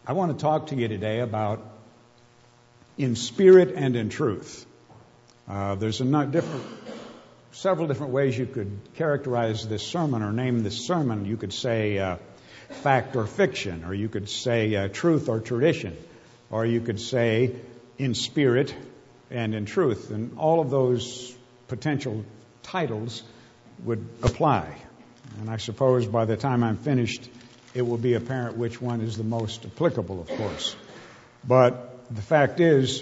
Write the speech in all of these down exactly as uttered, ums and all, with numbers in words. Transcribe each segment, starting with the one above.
I want to talk to you today about in spirit and in truth. Uh, there's a not different, several different ways you could characterize this sermon or name this sermon. You could say uh, fact or fiction, or you could say uh, truth or tradition, or you could say in spirit and in truth. And all of those potential titles would apply. And I suppose by the time I'm finished, it will be apparent which one is the most applicable, of course. But the fact is,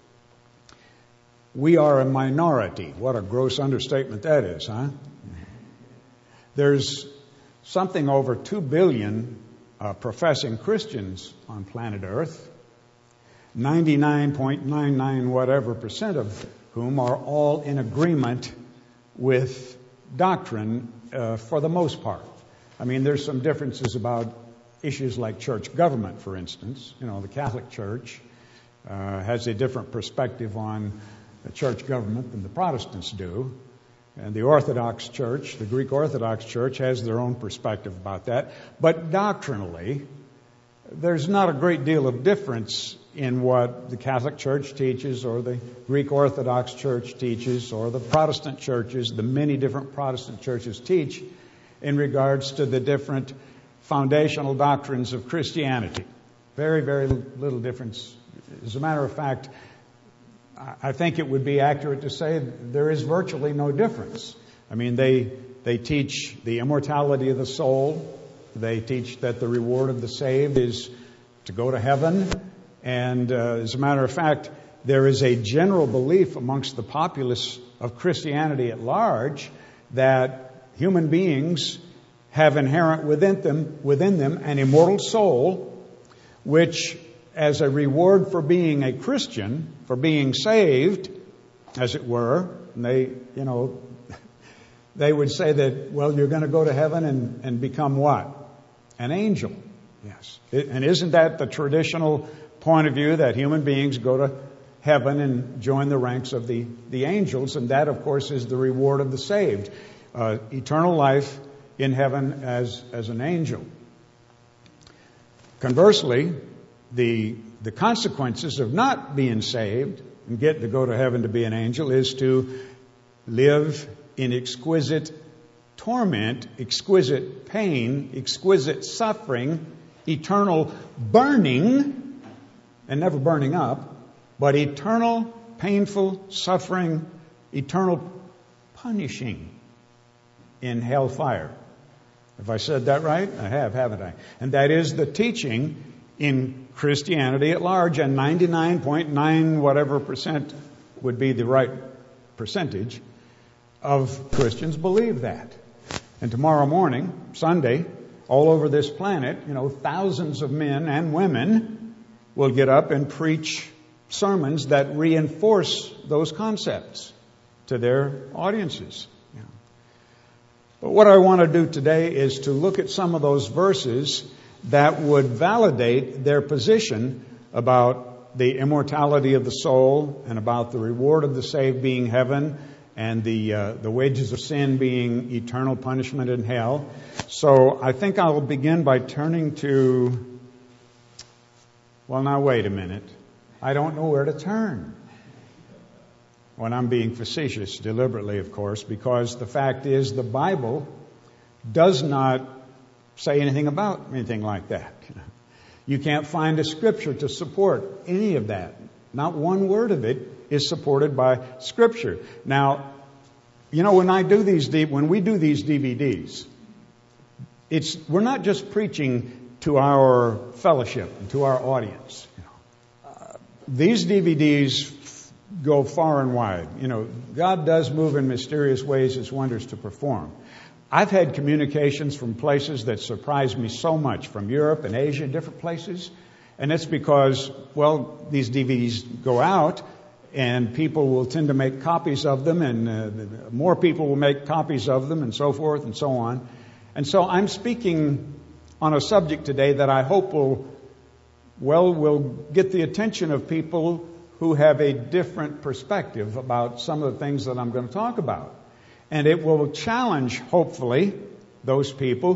we are a minority. What a gross understatement that is, huh? There's something over two billion uh, professing Christians on planet Earth, ninety-nine point nine nine whatever percent of whom are all in agreement with doctrine uh, for the most part. I mean, there's some differences about issues like church government, for instance. You know, the Catholic Church uh, has a different perspective on the church government than the Protestants do. And the Orthodox Church, the Greek Orthodox Church, has their own perspective about that. But doctrinally, there's not a great deal of difference in what the Catholic Church teaches or the Greek Orthodox Church teaches or the Protestant churches, the many different Protestant churches teach in regards to the different foundational doctrines of Christianity. Very, very little difference. As a matter of fact, I think it would be accurate to say there is virtually no difference. I mean, they they teach the immortality of the soul. They teach that the reward of the saved is to go to heaven. And uh, as a matter of fact, there is a general belief amongst the populace of Christianity at large that human beings have inherent within them, within them an immortal soul, which, as a reward for being a Christian, for being saved, as it were, and they, you know, they would say that, well, you're going to go to heaven and, and become what? An angel. Yes. It, and isn't that the traditional point of view, that human beings go to heaven and join the ranks of the, the angels? And that, of course, is the reward of the saved. Uh, eternal life in heaven as, as an angel. Conversely, the, the consequences of not being saved and get to go to heaven to be an angel is to live in exquisite torment, exquisite pain, exquisite suffering, eternal burning, and never burning up, but eternal painful suffering, eternal punishing in hellfire. Have I said that right? I have, haven't I? And that is the teaching in Christianity at large, and ninety-nine point nine whatever percent would be the right percentage of Christians believe that. And tomorrow morning, Sunday, all over this planet, you know, thousands of men and women will get up and preach sermons that reinforce those concepts to their audiences. But what I want to do today is to look at some of those verses that would validate their position about the immortality of the soul and about the reward of the saved being heaven and the uh, the wages of sin being eternal punishment in hell. So I think I'll begin by turning to, well, now wait a minute. I don't know where to turn. When I'm being facetious, deliberately, of course, because the fact is the Bible does not say anything about anything like that. You can't find a scripture to support any of that. Not one word of it is supported by Scripture. Now, you know, when I do these, when we do these D V Ds, it's we're not just preaching to our fellowship and to our audience. Uh, these D V Ds go far and wide. You know, God does move in mysterious ways His wonders to perform. I've had communications from places that surprised me so much, from Europe and Asia, different places. And it's because, well, these D V Ds go out and people will tend to make copies of them, and uh, more people will make copies of them, and so forth and so on. And so I'm speaking on a subject today that I hope will, well, will get the attention of people who have a different perspective about some of the things that I'm going to talk about. And it will challenge, hopefully, those people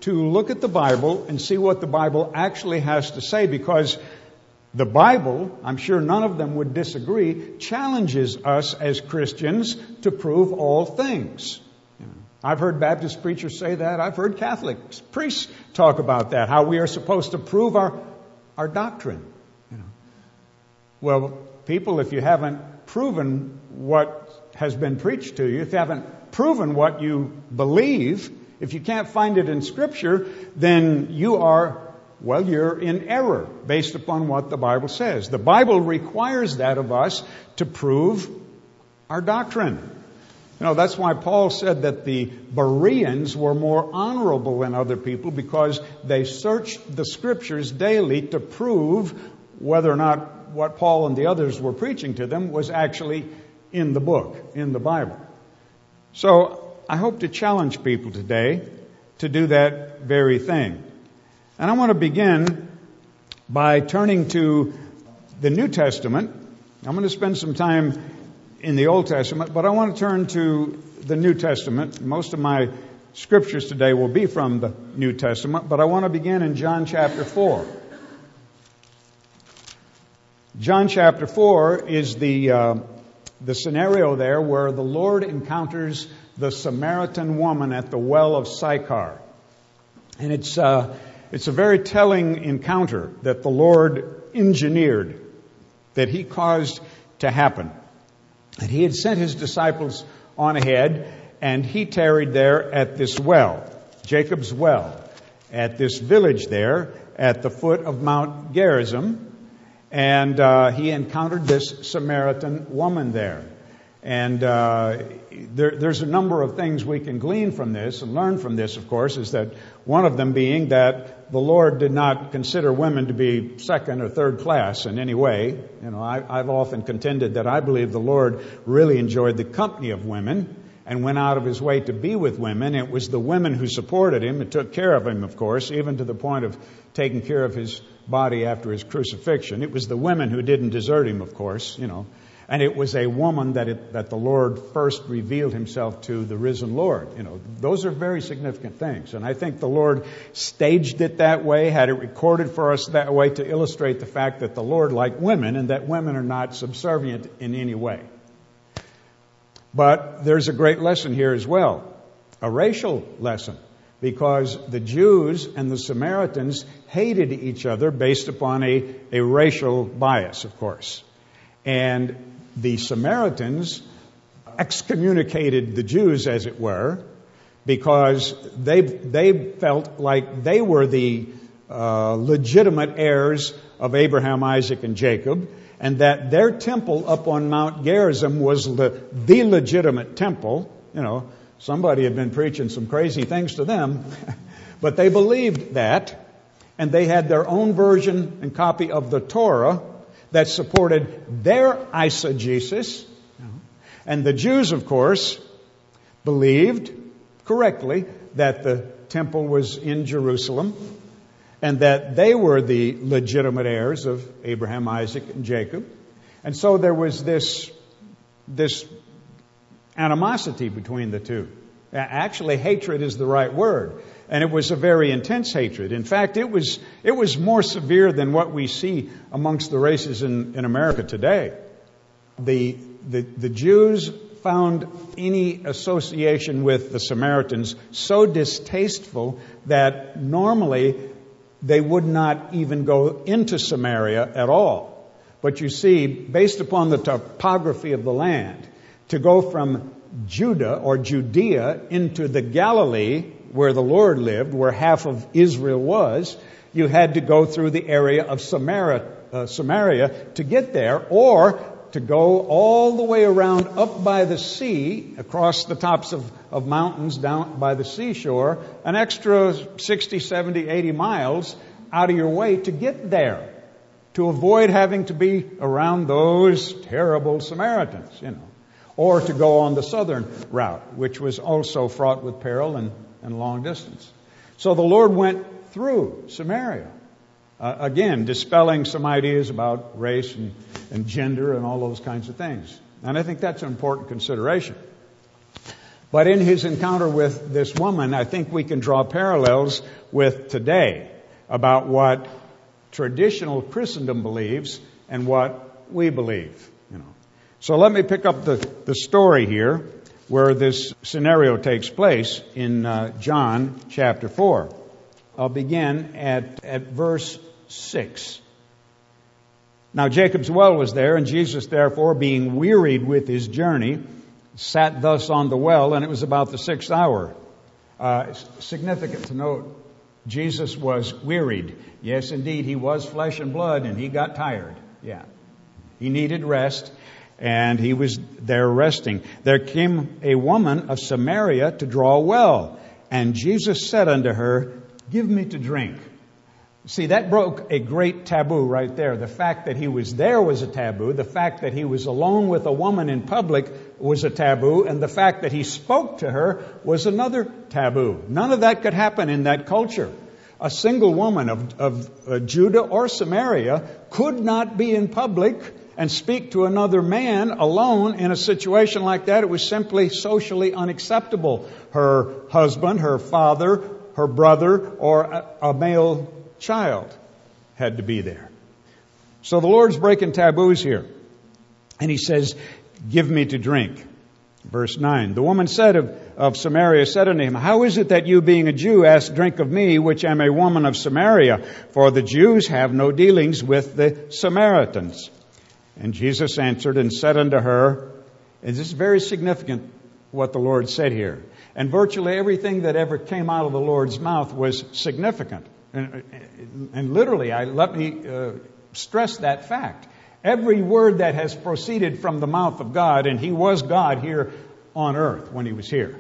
to look at the Bible and see what the Bible actually has to say, because the Bible, I'm sure none of them would disagree, challenges us as Christians to prove all things. You know, I've heard Baptist preachers say that. I've heard Catholic priests talk about that, how we are supposed to prove our, our doctrine. You know. Well, people, if you haven't proven what has been preached to you, if you haven't proven what you believe, if you can't find it in Scripture, then you are Well, you're in error based upon what the Bible says. The Bible requires that of us to prove our doctrine. You know, that's why Paul said that the Bereans were more honorable than other people, because they searched the Scriptures daily to prove whether or not what Paul and the others were preaching to them was actually in the book, in the Bible. So I hope to challenge people today to do that very thing. And I want to begin by turning to the New Testament. I'm going to spend some time in the Old Testament, but I want to turn to the New Testament. Most of my scriptures today will be from the New Testament, but I want to begin in John chapter four. John chapter four is the uh, the scenario there where the Lord encounters the Samaritan woman at the well of Sychar. And it's uh, it's a very telling encounter that the Lord engineered, that He caused to happen. And He had sent His disciples on ahead, and He tarried there at this well, Jacob's well, at this village there at the foot of Mount Gerizim. And uh, He encountered this Samaritan woman there. And uh, there, there's a number of things we can glean from this and learn from this, of course, is that one of them being that the Lord did not consider women to be second or third class in any way. You know, I, I've often contended that I believe the Lord really enjoyed the company of women and went out of His way to be with women. It was the women who supported Him and took care of Him, of course, even to the point of taking care of His body after His crucifixion. It was the women who didn't desert Him, of course, you know. And it was a woman that it, that the Lord first revealed Himself to, the risen Lord. You know, those are very significant things. And I think the Lord staged it that way, had it recorded for us that way to illustrate the fact that the Lord liked women and that women are not subservient in any way. But there's a great lesson here as well, a racial lesson, because the Jews and the Samaritans hated each other based upon a, a racial bias, of course. And the Samaritans excommunicated the Jews, as it were, because they they felt like they were the uh, legitimate heirs of Abraham, Isaac, and Jacob, and that their temple up on Mount Gerizim was the, the legitimate temple. You know, somebody had been preaching some crazy things to them, but they believed that, and they had their own version and copy of the Torah that supported their eisegesis. And the Jews, of course, believed correctly that the temple was in Jerusalem and that they were the legitimate heirs of Abraham, Isaac, and Jacob. And so there was this, this animosity between the two. Actually, hatred is the right word. And it was a very intense hatred. In fact, it was it was more severe than what we see amongst the races in, in America today. The, the the Jews found any association with the Samaritans so distasteful that normally they would not even go into Samaria at all. But you see, based upon the topography of the land, to go from Judah or Judea into the Galilee, where the Lord lived, where half of Israel was, you had to go through the area of Samaria, uh, Samaria to get there, or to go all the way around up by the sea, across the tops of, of mountains down by the seashore, an extra sixty, seventy, eighty miles out of your way to get there, to avoid having to be around those terrible Samaritans, you know. Or to go on the southern route, which was also fraught with peril and, and long distance. So the Lord went through Samaria, uh, again, dispelling some ideas about race and, and gender and all those kinds of things. And I think that's an important consideration. But in his encounter with this woman, I think we can draw parallels with today about what traditional Christendom believes and what we believe. You know. So let me pick up the, the story here where this scenario takes place in uh, John chapter four. I'll begin at, at verse six. Now Jacob's well was there, and Jesus, therefore, being wearied with his journey, sat thus on the well, and it was about the sixth hour. Uh, it's significant to note, Jesus was wearied. Yes, indeed, he was flesh and blood, and he got tired. Yeah. He needed rest, and he was there resting. There came a woman of Samaria to draw a well, and Jesus said unto her, Give me to drink. See, that broke a great taboo right there. The fact that he was there was a taboo. The fact that he was alone with a woman in public was a taboo. And the fact that he spoke to her was another taboo. None of that could happen in that culture. A single woman of, of uh, Judah or Samaria could not be in public and speak to another man alone in a situation like that. It was simply socially unacceptable. Her husband, her father, her brother, or a, a male child had to be there. So the Lord's breaking taboos here. And he says, Give me to drink. Verse nine. The woman said of, of Samaria said unto him, How is it that you, being a Jew, ask drink of me, which am a woman of Samaria? For the Jews have no dealings with the Samaritans. And Jesus answered and said unto her, and this is very significant what the Lord said here. And virtually everything that ever came out of the Lord's mouth was significant. And, and literally, I let me uh, stress that fact. Every word that has proceeded from the mouth of God, and he was God here on earth when he was here,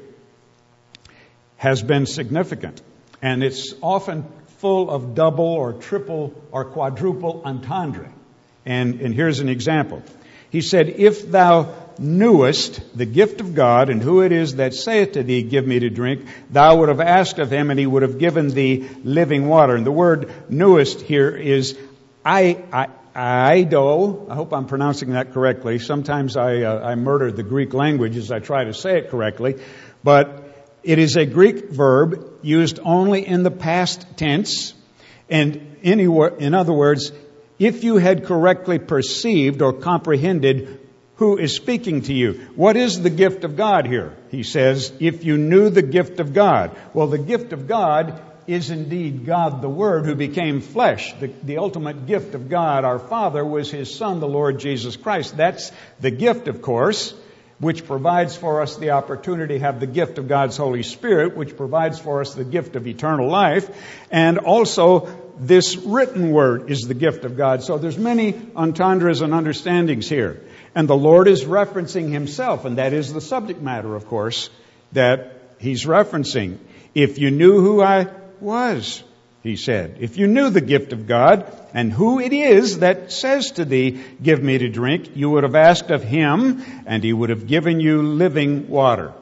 has been significant. And it's often full of double or triple or quadruple entendre. And, and here's an example. He said, If thou knewest the gift of God, and who it is that saith to thee, Give me to drink, thou would have asked of him, and he would have given thee living water. And the word knewest here is I, I, Ido. I hope I'm pronouncing that correctly. Sometimes I, uh, I murder the Greek language as I try to say it correctly. But it is a Greek verb used only in the past tense. And anywhere, in other words, if you had correctly perceived or comprehended who is speaking to you. What is the gift of God here? He says, if you knew the gift of God. Well, the gift of God is indeed God the Word who became flesh. The, the ultimate gift of God, our Father, was His Son, the Lord Jesus Christ. That's the gift, of course, which provides for us the opportunity to have the gift of God's Holy Spirit, which provides for us the gift of eternal life. And also, this written Word is the gift of God. So there's many entendres and understandings here. And the Lord is referencing Himself, and that is the subject matter, of course, that He's referencing. If you knew who I was, He said, if you knew the gift of God and who it is that says to thee, Give me to drink, you would have asked of Him, and He would have given you living water.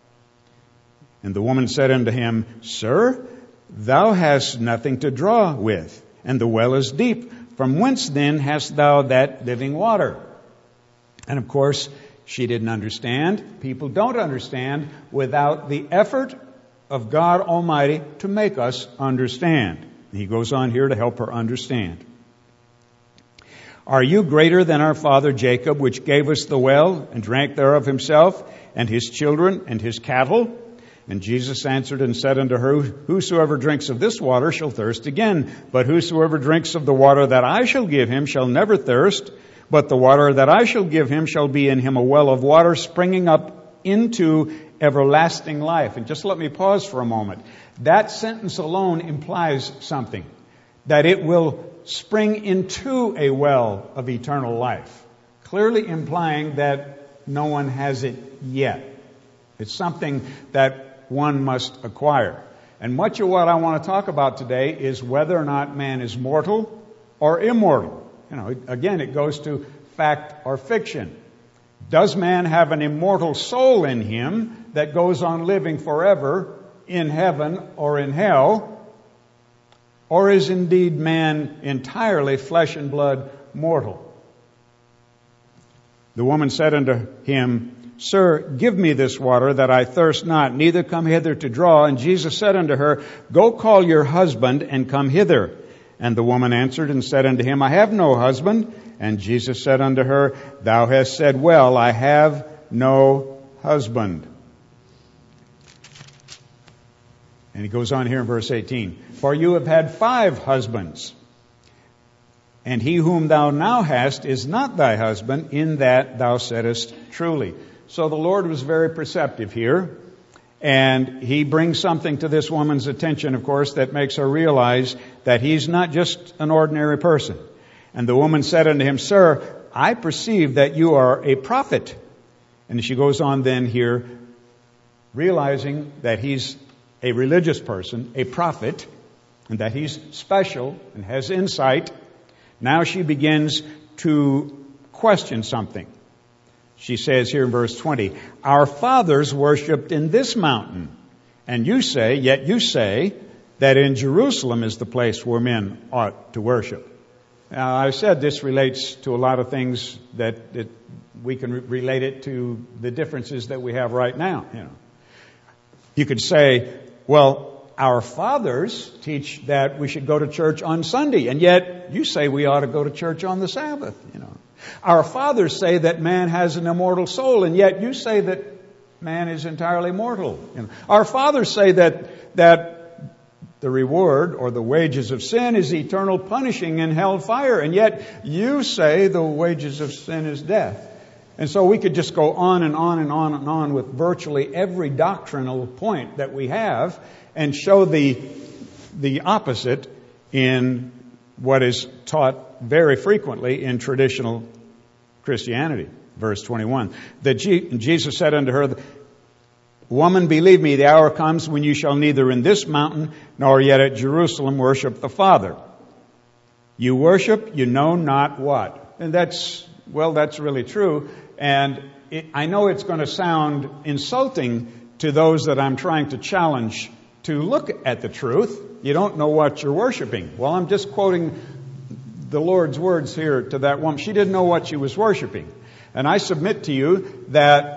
And the woman said unto him, Sir, thou hast nothing to draw with, and the well is deep. From whence then hast thou that living water? And of course, she didn't understand. People don't understand without the effort of God Almighty to make us understand. He goes on here to help her understand. Are you greater than our father Jacob, which gave us the well and drank thereof himself and his children and his cattle? And Jesus answered and said unto her, Whosoever drinks of this water shall thirst again. But whosoever drinks of the water that I shall give him shall never thirst. But the water that I shall give him shall be in him a well of water springing up into everlasting life. And just let me pause for a moment. That sentence alone implies something. That it will spring into a well of eternal life. Clearly implying that no one has it yet. It's something that one must acquire. And much of what I want to talk about today is whether or not man is mortal or immortal. You know, again, it goes to fact or fiction. Does man have an immortal soul in him that goes on living forever in heaven or in hell? Or is indeed man entirely flesh and blood mortal? The woman said unto him, Sir, give me this water that I thirst not, neither come hither to draw. And Jesus said unto her, Go call your husband and come hither. And the woman answered and said unto him, I have no husband. And Jesus said unto her, Thou hast said well, I have no husband. And he goes on here in verse eighteen. For you have had five husbands, and he whom thou now hast is not thy husband, in that thou saidest truly. So the Lord was very perceptive here, and he brings something to this woman's attention, of course, that makes her realize that he's not just an ordinary person. And the woman said unto him, Sir, I perceive that you are a prophet. And she goes on then here, realizing that he's a religious person, a prophet, and that he's special and has insight. Now she begins to question something. She says here in verse twenty, Our fathers worshipped in this mountain, and you say, yet you say, that in Jerusalem is the place where men ought to worship. Now, I said this relates to a lot of things that, that we can re- relate it to the differences that we have right now. You know, you could say, well, our fathers teach that we should go to church on Sunday, and yet you say we ought to go to church on the Sabbath. You know, our fathers say that man has an immortal soul, and yet you say that man is entirely mortal. You know, our fathers say that that the reward or the wages of sin is eternal punishing in hell fire, and yet you say the wages of sin is death. And so we could just go on and on and on and on with virtually every doctrinal point that we have and show the the opposite in what is taught very frequently in traditional Christianity. Verse twenty-one. That Jesus said unto her, Woman, believe me, the hour comes when you shall neither in this mountain nor yet at Jerusalem worship the Father. You worship, you know not what. And that's, well, that's really true. And it, I know it's going to sound insulting to those that I'm trying to challenge to look at the truth. You don't know what you're worshiping. Well, I'm just quoting the Lord's words here to that woman. She didn't know what she was worshiping. And I submit to you that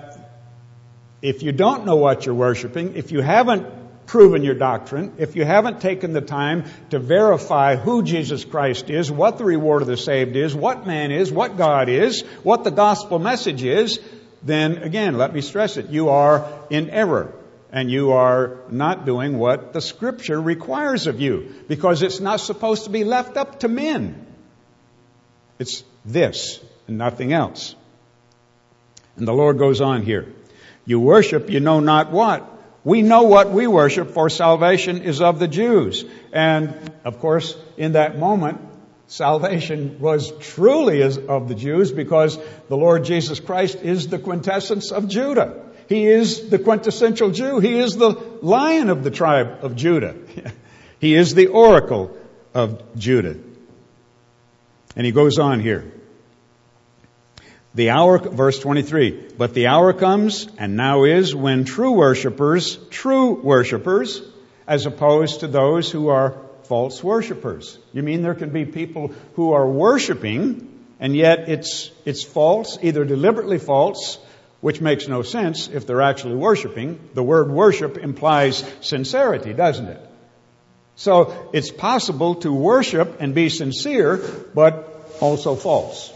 if you don't know what you're worshiping, if you haven't proven your doctrine, if you haven't taken the time to verify who Jesus Christ is, what the reward of the saved is, what man is, what God is, what the gospel message is, then again, let me stress it, you are in error. And you are not doing what the Scripture requires of you, because it's not supposed to be left up to men. It's this and nothing else. And the Lord goes on here. You worship, you know not what. We know what we worship, for salvation is of the Jews. And, of course, in that moment, salvation was truly of the Jews, because the Lord Jesus Christ is the quintessence of Judah. He is the quintessential Jew. He is the Lion of the tribe of Judah. He is the oracle of Judah. And he goes on here. The hour, verse twenty-three, but the hour comes, and now is, when true worshipers, true worshipers, as opposed to those who are false worshipers. You mean there can be people who are worshiping, and yet it's it's false, either deliberately false, which makes no sense if they're actually worshiping. The word worship implies sincerity, doesn't it? So it's possible to worship and be sincere, but also false.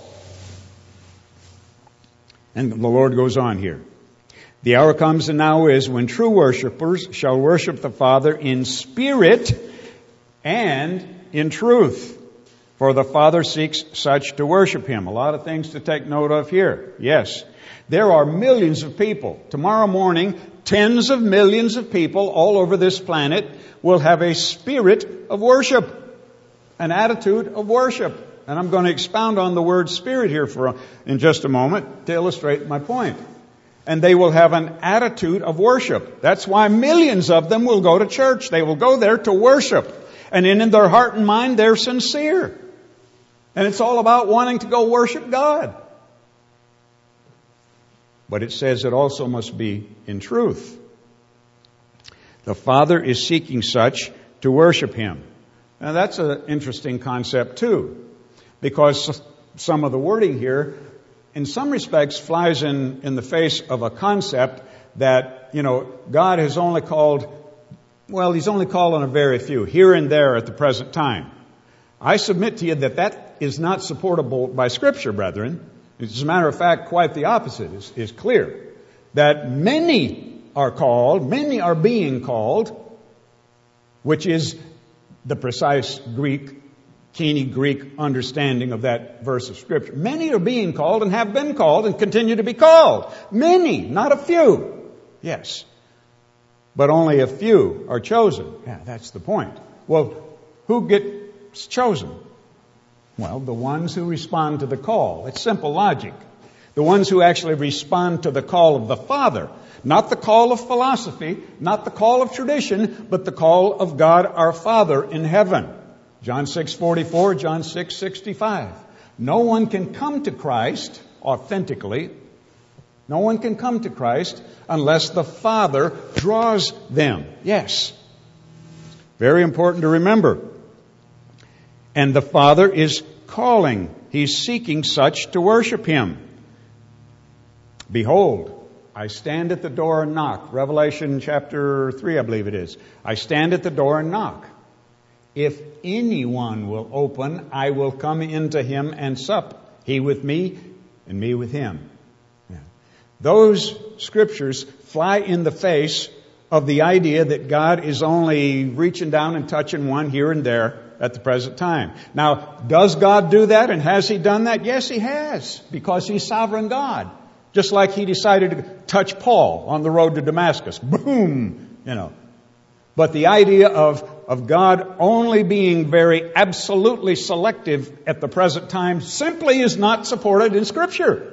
And the Lord goes on here. The hour comes and now is when true worshipers shall worship the Father in spirit and in truth. For the Father seeks such to worship Him. A lot of things to take note of here. Yes, there are millions of people. Tomorrow morning, tens of millions of people all over this planet will have a spirit of worship, an attitude of worship. And I'm going to expound on the word spirit here for in just a moment to illustrate my point. And they will have an attitude of worship. That's why millions of them will go to church. They will go there to worship. And in, in their heart and mind, they're sincere. And it's all about wanting to go worship God. But it says it also must be in truth. The Father is seeking such to worship Him. Now that's an interesting concept too. Because some of the wording here in some respects, flies in, in the face of a concept that, you know, God has only called, well, He's only called on a very few, here and there at the present time. I submit to you that that is not supportable by Scripture, brethren. As a matter of fact, quite the opposite is, is clear. That many are called, many are being called, which is the precise Greek, Keene Greek understanding of that verse of Scripture. Many are being called and have been called and continue to be called. Many, not a few. Yes. But only a few are chosen. Yeah, that's the point. Well, who gets chosen? Well, the ones who respond to the call. It's simple logic. The ones who actually respond to the call of the Father. Not the call of philosophy, not the call of tradition, but the call of God our Father in heaven. John six forty-four, John six sixty-five. No one can come to Christ authentically. No one can come to Christ unless the Father draws them. Yes. Very important to remember. And the Father is calling. He's seeking such to worship Him. Behold, I stand at the door and knock. Revelation chapter three, I believe it is. I stand at the door and knock. If anyone will open, I will come into him and sup, he with me and me with him. Yeah. Those scriptures fly in the face of the idea that God is only reaching down and touching one here and there at the present time. Now, does God do that, and has He done that? Yes, He has, because He's sovereign God. Just like He decided to touch Paul on the road to Damascus. Boom! You know. But the idea of, of God only being very absolutely selective at the present time simply is not supported in Scripture.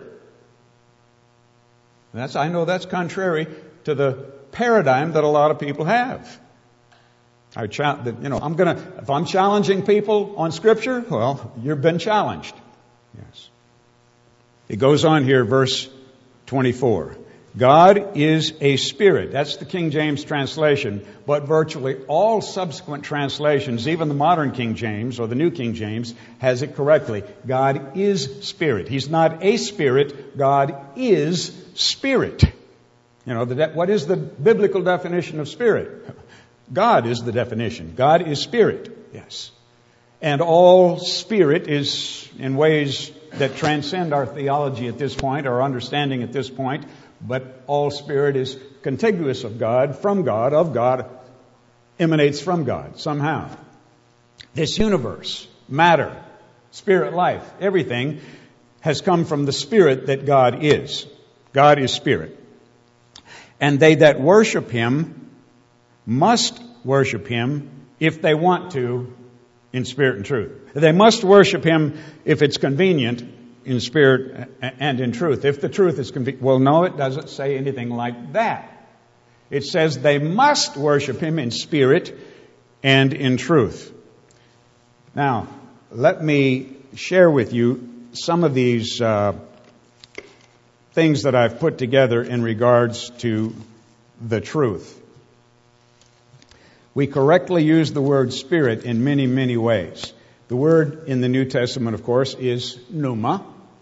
That's, I know that's contrary to the paradigm that a lot of people have. I, you know, I'm gonna, if I'm challenging people on Scripture, well, you've been challenged. Yes. It goes on here, verse twenty-four. God is a spirit. That's the King James translation, but virtually all subsequent translations, even the modern King James or the New King James, has it correctly. God is spirit. He's not a spirit. God is spirit. You know, the, what is the biblical definition of spirit? God is the definition. God is spirit. Yes. And all spirit is in ways that transcend our theology at this point, our understanding at this point. But all spirit is contiguous of God, from God, of God, emanates from God somehow. This universe, matter, spirit life, everything has come from the spirit that God is. God is spirit. And they that worship Him must worship Him if they want to in spirit and truth. They must worship Him if it's convenient in spirit and in truth. If the truth is convenient. Well, no, it doesn't say anything like that. It says they must worship Him in spirit and in truth. Now, let me share with you some of these uh, things that I've put together in regards to the truth. We correctly use the word spirit in many, many ways. The word in the New Testament, of course, is pneuma.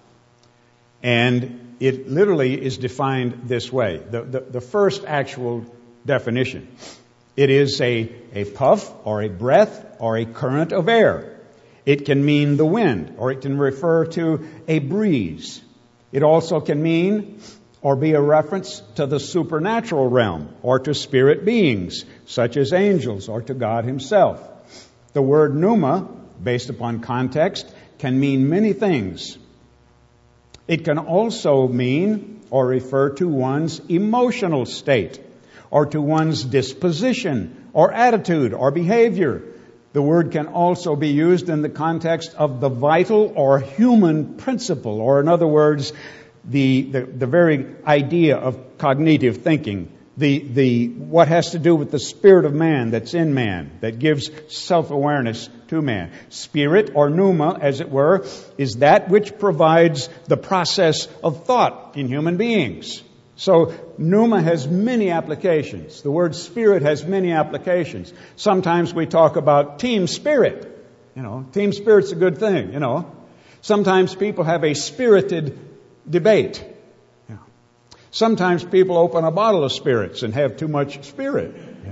And it literally is defined this way. The, the, the first actual definition. It is a, a puff or a breath or a current of air. It can mean the wind, or it can refer to a breeze. It also can mean or be a reference to the supernatural realm or to spirit beings, such as angels, or to God Himself. The word pneuma, based upon context, can mean many things. It can also mean or refer to one's emotional state, or to one's disposition, or attitude, or behavior. The word can also be used in the context of the vital or human principle, or in other words, the, the, the very idea of cognitive thinking. The, the, what has to do with the spirit of man that's in man, that gives self-awareness to man. Spirit, or pneuma, as it were, is that which provides the process of thought in human beings. So, pneuma has many applications. The word spirit has many applications. Sometimes we talk about team spirit. You know, team spirit's a good thing, you know. Sometimes people have a spirited debate. Yeah. Sometimes people open a bottle of spirits and have too much spirit. Yeah.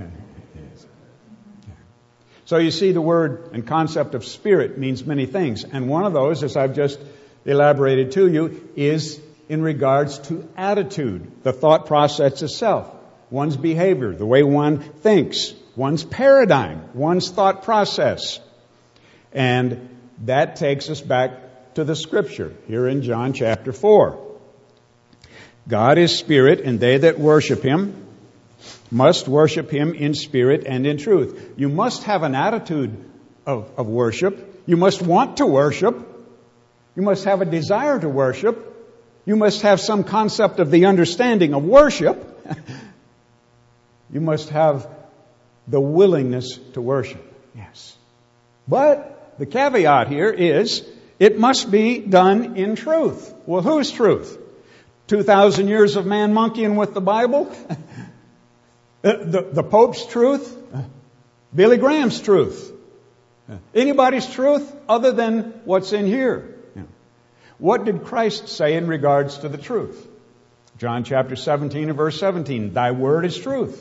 So you see, the word and concept of spirit means many things. And one of those, as I've just elaborated to you, is in regards to attitude, the thought process itself, one's behavior, the way one thinks, one's paradigm, one's thought process. And that takes us back to the Scripture here in John chapter four. God is spirit, and they that worship Him must worship Him in spirit and in truth. You must have an attitude of, of worship. You must want to worship. You must have a desire to worship. You must have some concept of the understanding of worship. You must have the willingness to worship. Yes. But the caveat here is it must be done in truth. Well, whose truth? Two thousand years of man monkeying with the Bible? the, the, the Pope's truth? Billy Graham's truth? Anybody's truth other than what's in here? What did Christ say in regards to the truth? John chapter seventeen and verse seventeen, Thy word is truth.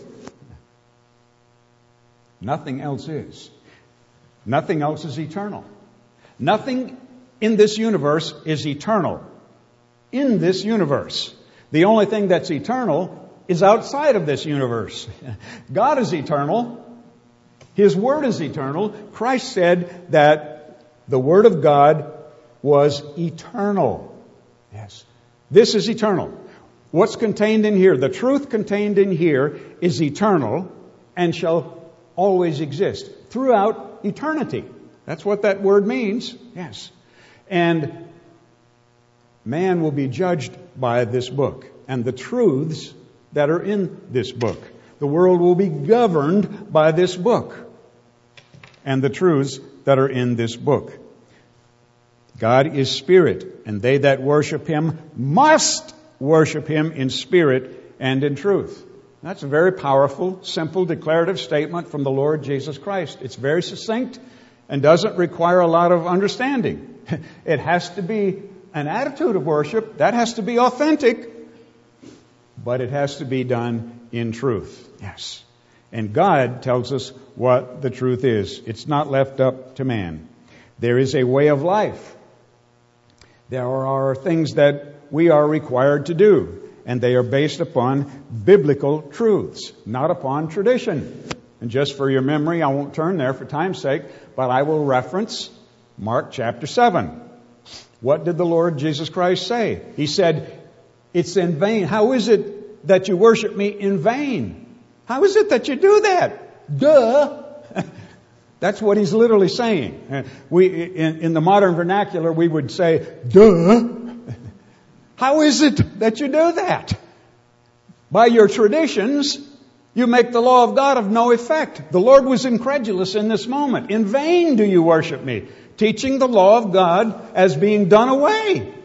Nothing else is. Nothing else is eternal. Nothing in this universe is eternal. In this universe. The only thing that's eternal is outside of this universe. God is eternal. His word is eternal. Christ said that the word of God was eternal. Yes. This is eternal. What's contained in here, the truth contained in here is eternal and shall always exist throughout eternity. That's what that word means. Yes. And man will be judged by this book and the truths that are in this book. The world will be governed by this book and the truths that are in this book. God is spirit, and they that worship Him must worship Him in spirit and in truth. That's a very powerful, simple, declarative statement from the Lord Jesus Christ. It's very succinct and doesn't require a lot of understanding. It has to be an attitude of worship. That has to be authentic, but it has to be done in truth. Yes. And God tells us what the truth is. It's not left up to man. There is a way of life. There are things that we are required to do, and they are based upon biblical truths, not upon tradition. And just for your memory, I won't turn there for time's sake, but I will reference Mark chapter seven. What did the Lord Jesus Christ say? He said, it's in vain. How is it that you worship me in vain? How is it that you do that? Duh! That's what He's literally saying. We, in, in the modern vernacular, we would say, duh. How is it that you do that? By your traditions, you make the law of God of no effect. The Lord was incredulous in this moment. In vain do you worship me, teaching the law of God as being done away,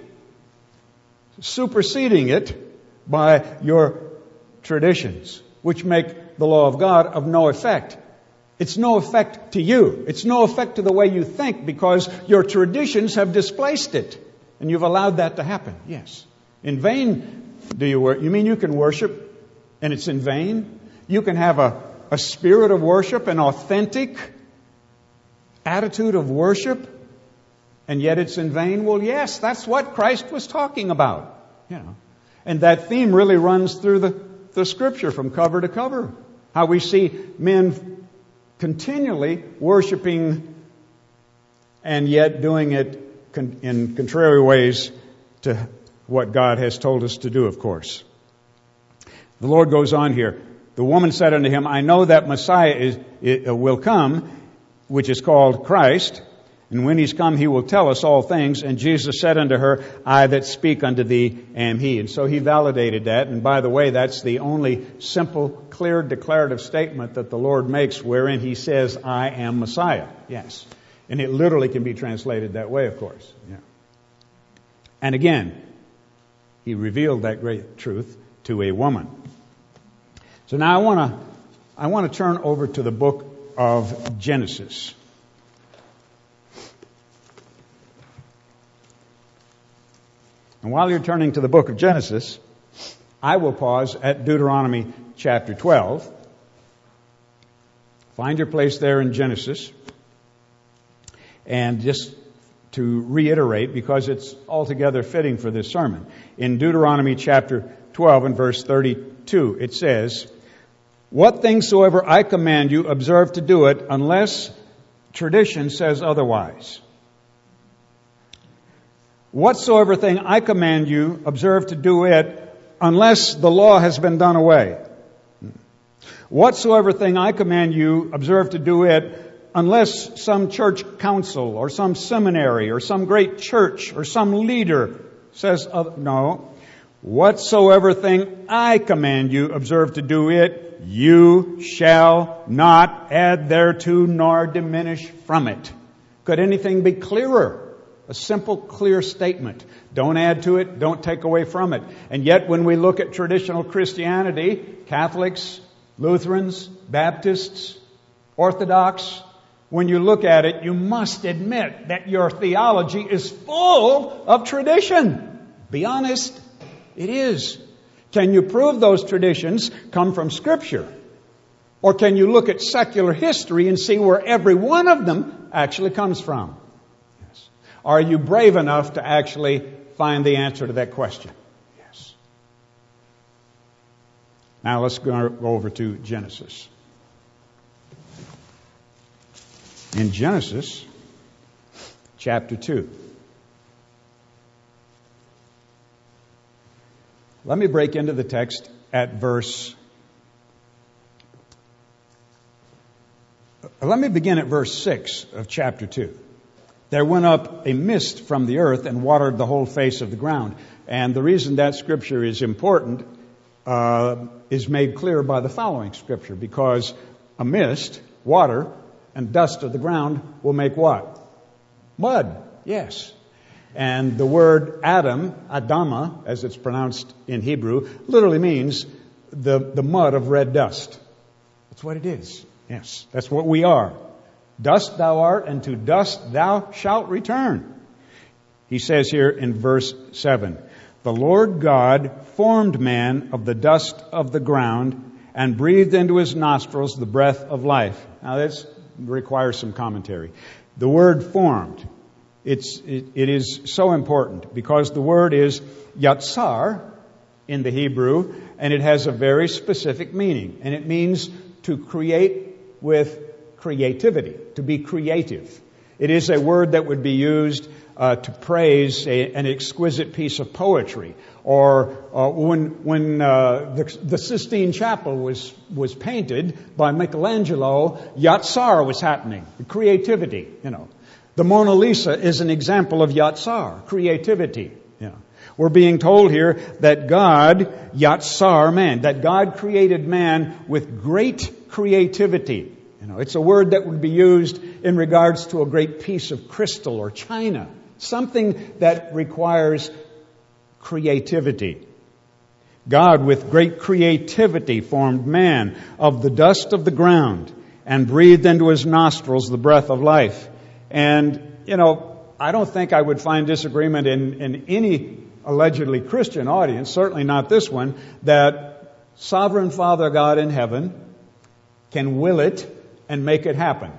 superseding it by your traditions, which make the law of God of no effect. It's no effect to you. It's no effect to the way you think because your traditions have displaced it. And you've allowed that to happen. Yes. In vain do you worship. You mean you can worship and it's in vain? You can have a, a spirit of worship, an authentic attitude of worship, and yet it's in vain? Well, yes, that's what Christ was talking about. You know. And that theme really runs through the, the Scripture from cover to cover. How we see men continually worshiping and yet doing it con- in contrary ways to what God has told us to do, of course. The Lord goes on here. The woman said unto him, I know that Messiah is, it, uh, will come, which is called Christ, and when He's come, He will tell us all things. And Jesus said unto her, I that speak unto thee am He. And so He validated that. And by the way, that's the only simple, clear, declarative statement that the Lord makes wherein He says, I am Messiah. Yes. And it literally can be translated that way, of course. Yeah. And again, He revealed that great truth to a woman. So now I want to I want to turn over to the book of Genesis. And while you're turning to the book of Genesis, I will pause at Deuteronomy chapter twelve. Find your place there in Genesis. And just to reiterate, because it's altogether fitting for this sermon, in Deuteronomy chapter twelve and verse thirty-two, it says, "What things soever I command you, observe to do it, unless tradition says otherwise." Whatsoever thing I command you, observe to do it, unless the law has been done away. Whatsoever thing I command you, observe to do it, unless some church council or some seminary or some great church or some leader says, uh, no. Whatsoever thing I command you, observe to do it, you shall not add thereto nor diminish from it. Could anything be clearer? A simple, clear statement. Don't add to it, don't take away from it. And yet when we look at traditional Christianity, Catholics, Lutherans, Baptists, Orthodox, when you look at it, you must admit that your theology is full of tradition. Be honest, it is. Can you prove those traditions come from Scripture? Or can you look at secular history and see where every one of them actually comes from? Yes. Are you brave enough to actually find the answer to that question? Yes. Now let's go over to Genesis. In Genesis chapter two. Let me break into the text at verse... Let me begin at verse six of chapter two. There went up a mist from the earth and watered the whole face of the ground. And the reason that scripture is important uh, is made clear by the following scripture. Because a mist, water, and dust of the ground will make what? Mud. Yes. And the word Adam, Adama, as it's pronounced in Hebrew, literally means the, the mud of red dust. That's what it is. Yes, that's what we are. Dust thou art, and to dust thou shalt return. He says here in verse seven, "The Lord God formed man of the dust of the ground and breathed into his nostrils the breath of life." Now this requires some commentary. The word formed, it's, it, it is so important because the word is yatsar in the Hebrew, and it has a very specific meaning. And it means to create with creativity, to be creative. It is a word that would be used uh, to praise a, an exquisite piece of poetry. Or uh, when when uh, the, the Sistine Chapel was was painted by Michelangelo, yatsar was happening, creativity. You know, the Mona Lisa is an example of yatsar, creativity. You know, we're being told here that God yatsar man, that God created man with great creativity. You know, it's a word that would be used in regards to a great piece of crystal or china, something that requires creativity. God, with great creativity, formed man of the dust of the ground and breathed into his nostrils the breath of life. And, you know, I don't think I would find disagreement in, in any allegedly Christian audience, certainly not this one, that sovereign Father God in heaven can will it and make it happen.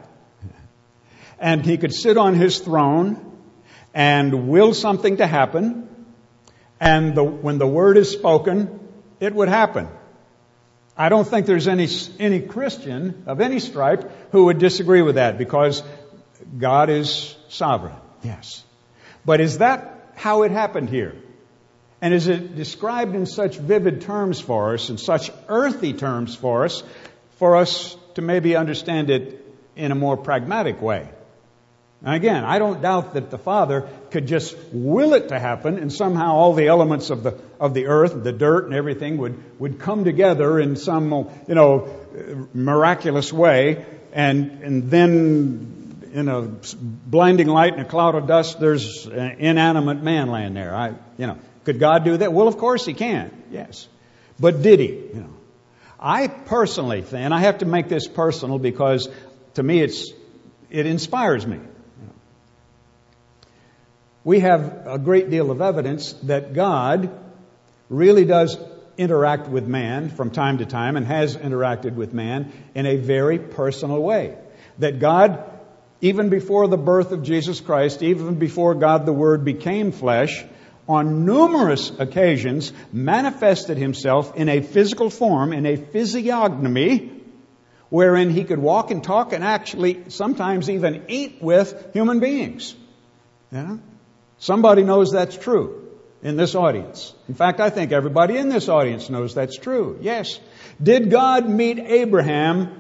And He could sit on His throne and will something to happen, and the, when the word is spoken, it would happen. I don't think there's any any Christian of any stripe who would disagree with that, because God is sovereign. Yes. But is that how it happened here? And is it described in such vivid terms for us, in such earthy terms for us, for us to maybe understand it in a more pragmatic way? And again, I don't doubt that the Father could just will it to happen, and somehow all the elements of the of the earth, the dirt and everything would, would come together in some, you know, miraculous way, and and then, you know, blinding light and a cloud of dust, there's an inanimate man laying there. I, you know, could God do that? Well, of course He can. Yes, but did He? You know, I personally think, and I have to make this personal because to me it's it inspires me. we have a great deal of evidence that God really does interact with man from time to time and has interacted with man in a very personal way. That God, even before the birth of Jesus Christ, even before God the Word became flesh, on numerous occasions manifested Himself in a physical form, in a physiognomy, wherein He could walk and talk and actually sometimes even eat with human beings. Yeah? Somebody knows that's true in this audience. In fact, I think everybody in this audience knows that's true. Yes. Did God meet Abraham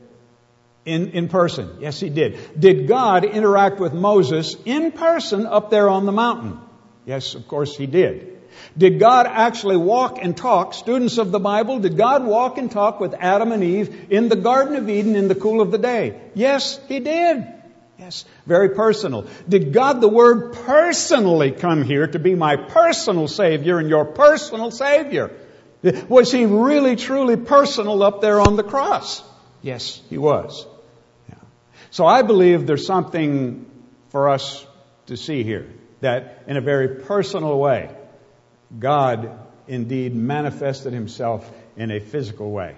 in, in person? Yes, He did. Did God interact with Moses in person up there on the mountain? Yes, of course He did. Did God actually walk and talk, students of the Bible, did God walk and talk with Adam and Eve in the Garden of Eden in the cool of the day? Yes, He did. Yes, very personal. Did God the Word personally come here to be my personal Savior and your personal Savior? Was He really, truly personal up there on the cross? Yes, He was. Yeah. So I believe there's something for us to see here, that in a very personal way, God indeed manifested Himself in a physical way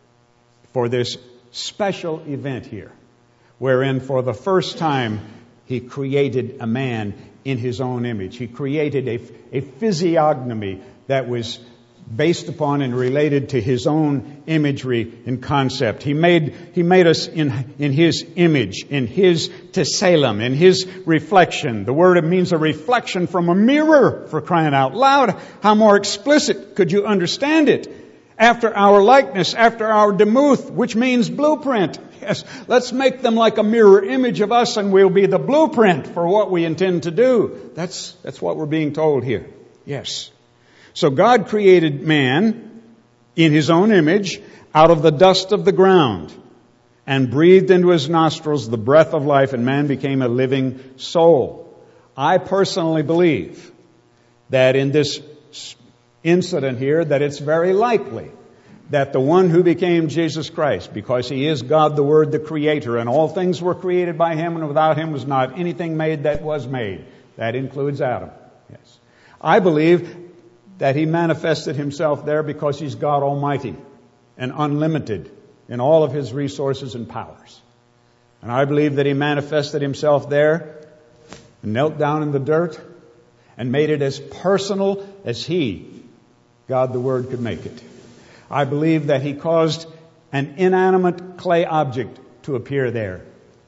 for this special event here, wherein for the first time He created a man in His own image. He created a, a physiognomy that was based upon and related to His own imagery and concept. He made, he made us in, in His image, in His tselem, in His reflection. The word means a reflection from a mirror, for crying out loud. How more explicit could you understand it? After our likeness, after our demuth, which means blueprint. Yes, let's make them like a mirror image of us and we'll be the blueprint for what we intend to do. That's, that's what we're being told here. Yes. So God created man in His own image out of the dust of the ground and breathed into his nostrils the breath of life, and man became a living soul. I personally believe that in this incident here, that it's very likely that the one who became Jesus Christ, because He is God the Word, the Creator, and all things were created by Him, and without Him was not anything made that was made. That includes Adam. Yes. I believe that He manifested Himself there because He's God Almighty and unlimited in all of His resources and powers. And I believe that He manifested Himself there and knelt down in the dirt and made it as personal as He, God the Word, could make it. I believe that He caused an inanimate clay object to appear there.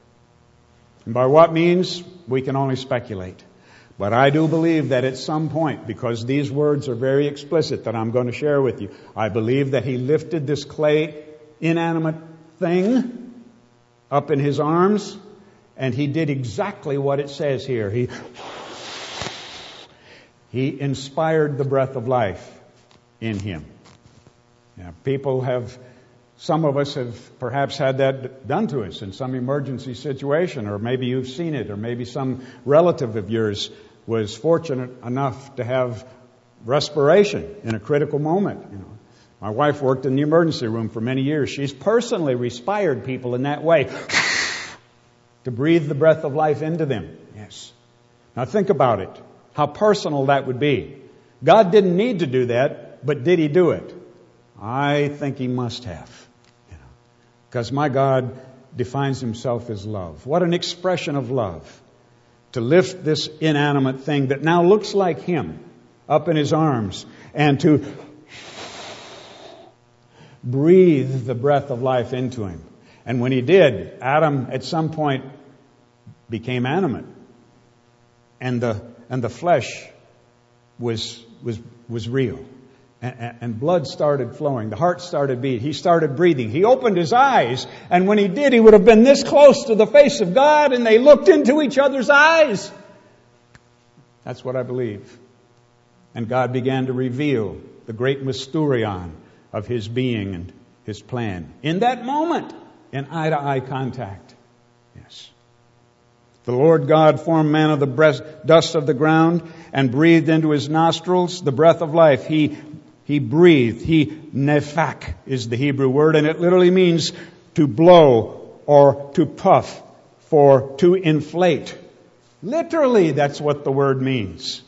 And by what means, we can only speculate. But I do believe that at some point, because these words are very explicit that I'm going to share with you, I believe that He lifted this clay, inanimate thing up in His arms, and He did exactly what it says here. He, he inspired the breath of life in him. Now, people have, some of us have perhaps had that done to us in some emergency situation, or maybe you've seen it, or maybe some relative of yours was fortunate enough to have respiration in a critical moment. You know, my wife worked in the emergency room for many years. She's personally respired people in that way to breathe the breath of life into them. Yes. Now think about it. How personal that would be. God didn't need to do that, but did He do it? I think He must have. You know, because my God defines Himself as love. What an expression of love. To lift this inanimate thing that now looks like Him up in His arms and to breathe the breath of life into him. And when He did, Adam at some point became animate. And the, and the flesh was, was, was real. And, and blood started flowing. The heart started beating. He started breathing. He opened his eyes. And when he did, he would have been this close to the face of God. And they looked into each other's eyes. That's what I believe. And God began to reveal the great mysterion of His being and His plan. In that moment, in eye-to-eye contact. Yes. The Lord God formed man of the breast, dust of the ground and breathed into his nostrils the breath of life. He He breathed. He, nefak is the Hebrew word, and it literally means to blow or to puff, for to inflate. Literally, that's what the word means.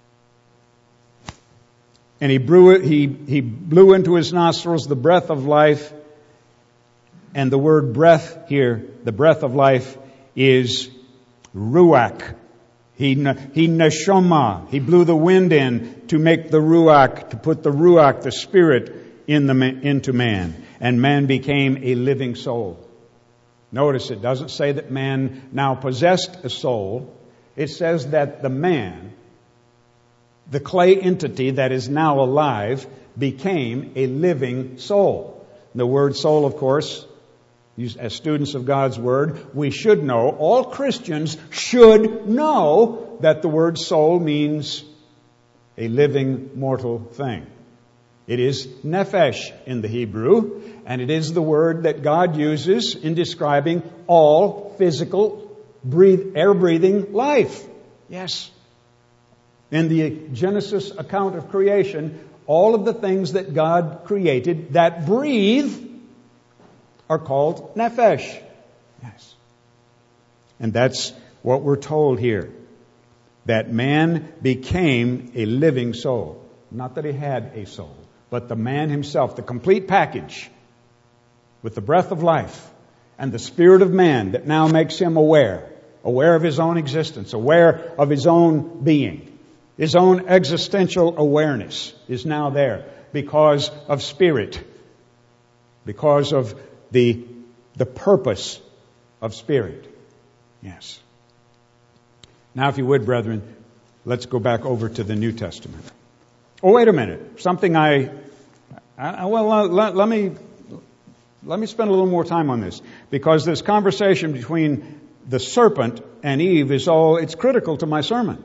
And he blew, he, he blew into his nostrils the breath of life. And the word breath here, the breath of life, is ruach. He, he neshama. He blew the wind in to make the ruach, to put the ruach, the spirit, in the, into man. And man became a living soul. Notice it doesn't say that man now possessed a soul. It says that the man, the clay entity that is now alive, became a living soul. The word soul, of course, as students of God's Word, we should know, all Christians should know that the word soul means a living mortal thing. It is nephesh in the Hebrew, and it is the word that God uses in describing all physical, breathe, air-breathing life. Yes. In the Genesis account of creation, all of the things that God created that breathe are called nephesh. Yes. And that's what we're told here. That man became a living soul. Not that he had a soul, but the man himself, the complete package, with the breath of life and the spirit of man that now makes him aware, aware of his own existence, aware of his own being. His own existential awareness is now there because of spirit, because of the, the purpose of spirit. Yes. Now, if you would, brethren, let's go back over to the New Testament. Oh, wait a minute. Something I, I well, let, let me, let me spend a little more time on this, because this conversation between the serpent and Eve is all, it's critical to my sermon.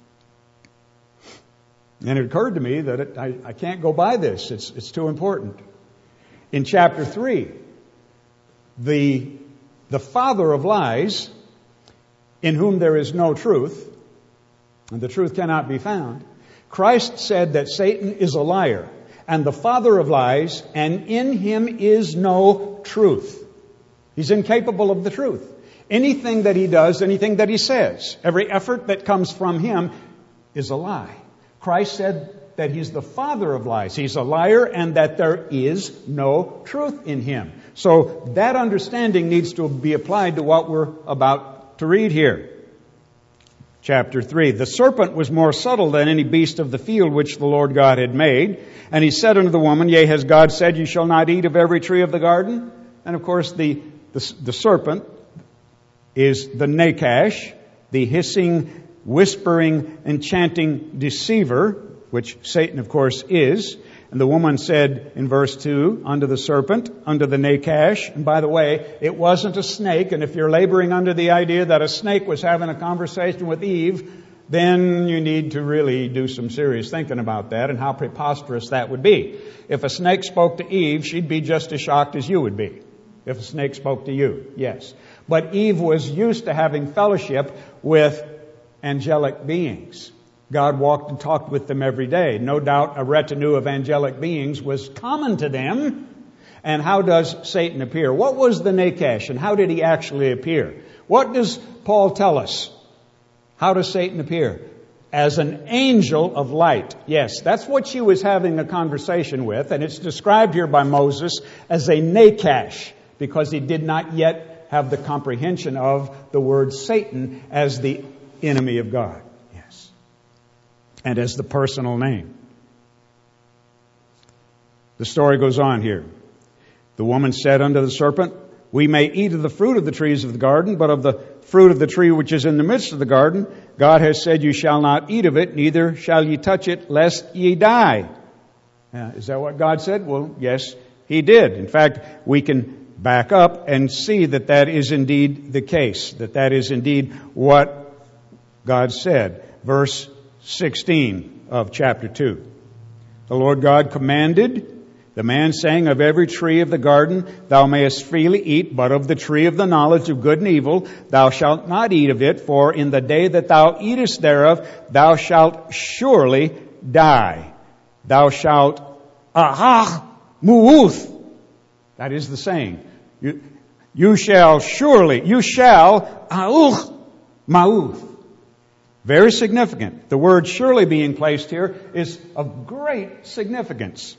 And it occurred to me that it, I, I can't go by this. It's, it's too important. In chapter three, the, the father of lies, in whom there is no truth, and the truth cannot be found, Christ said that Satan is a liar and the father of lies, and in him is no truth. He's incapable of the truth. Anything that he does, anything that he says, every effort that comes from him is a lie. Christ said that he's the father of lies. He's a liar and that there is no truth in him. So that understanding needs to be applied to what we're about to read here. Chapter three. The serpent was more subtle than any beast of the field which the Lord God had made. And he said unto the woman, Yea, has God said, You shall not eat of every tree of the garden? And of course the, the, the serpent is the Nakash, the hissing, whispering, enchanting deceiver, which Satan, of course, is. And the woman said in verse two, unto the serpent, unto the Nakash. And by the way, it wasn't a snake. And if you're laboring under the idea that a snake was having a conversation with Eve, then you need to really do some serious thinking about that and how preposterous that would be. If a snake spoke to Eve, she'd be just as shocked as you would be. If a snake spoke to you, yes. But Eve was used to having fellowship with angelic beings. God walked and talked with them every day. No doubt a retinue of angelic beings was common to them. And how does Satan appear? What was the Nakash and how did he actually appear? What does Paul tell us? How does Satan appear? As an angel of light. Yes, that's what she was having a conversation with. And it's described here by Moses as a Nakash, because he did not yet have the comprehension of the word Satan as the enemy of God. Yes. And as the personal name. The story goes on here. The woman said unto the serpent, We may eat of the fruit of the trees of the garden, but of the fruit of the tree which is in the midst of the garden, God has said, You shall not eat of it, neither shall ye touch it, lest ye die. Now, is that what God said? Well, yes, He did. In fact, we can back up and see that that is indeed the case, that that is indeed what God said. Verse sixteen of chapter two. The Lord God commanded the man, saying, Of every tree of the garden thou mayest freely eat, but of the tree of the knowledge of good and evil thou shalt not eat of it, for in the day that thou eatest thereof thou shalt surely die. Thou shalt aha mu'uth. That is the saying. You, you shall surely, you shall, auch, ma'uth. Very significant. The word surely being placed here is of great significance.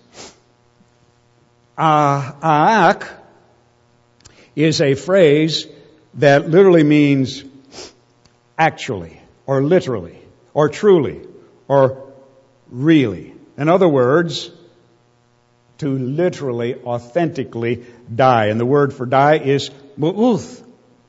A'ak is a phrase that literally means actually, or literally, or truly, or really. In other words, to literally, authentically die. And the word for die is mu'uth.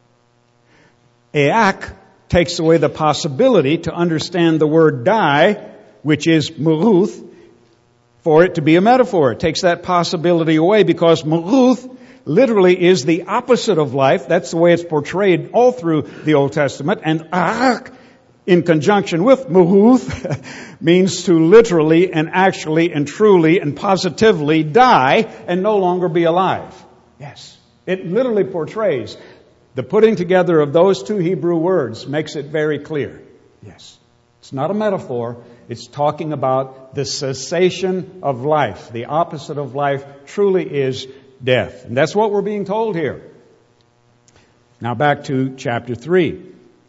A'ak takes away the possibility to understand the word die, which is mu'uth, for it to be a metaphor. It takes that possibility away because mu'uth literally is the opposite of life. That's the way it's portrayed all through the Old Testament. And a'ak, in conjunction with mu'uth, means to literally and actually and truly and positively die and no longer be alive. Yes. It literally portrays the putting together of those two Hebrew words makes it very clear. Yes. It's not a metaphor. It's talking about the cessation of life. The opposite of life truly is death. And that's what we're being told here. Now back to chapter three.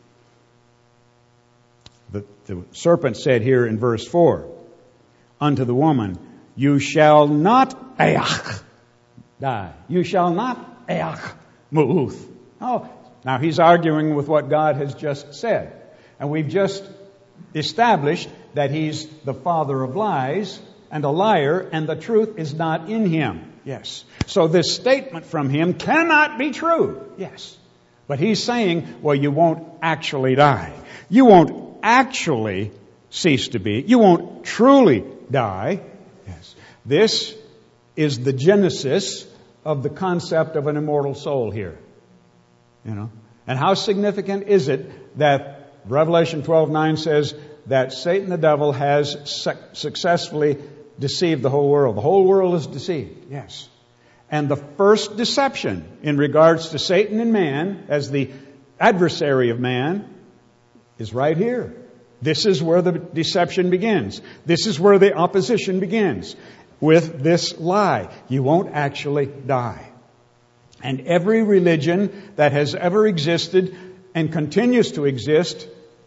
The, the serpent said here in verse four, unto the woman, you shall not a'ach, die. You shall not a'ach, mu'uth. Oh, now he's arguing with what God has just said. And we've just established that he's the father of lies and a liar, and the truth is not in him. Yes. So this statement from him cannot be true. Yes. But he's saying, well, you won't actually die. You won't actually cease to be. You won't truly die. Yes. This is the genesis of the concept of an immortal soul here. You know, and how significant is it that Revelation twelve nine says that Satan the devil has su- successfully deceived the whole world. The whole world is deceived. Yes. And the first deception in regards to Satan and man as the adversary of man is right here. This is where the deception begins. This is where the opposition begins with this lie. You won't actually die. And every religion that has ever existed and continues to exist,